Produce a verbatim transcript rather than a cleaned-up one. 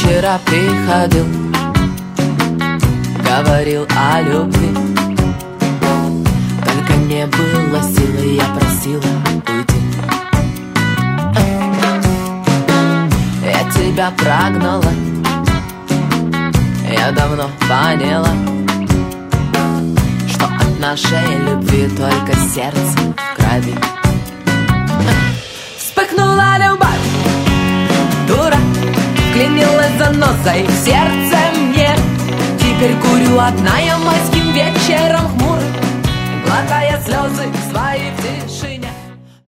вчера приходил, говорил о любви. Только не было силы, я просила уйти. Я тебя прогнала, я давно поняла, что от нашей любви только сердце в крови. Вспыхнула любовь, дура, вклинилась занозой в сердце мне. Теперь курю одна я майским вечером хмурым, глотая слезы свои в тишине.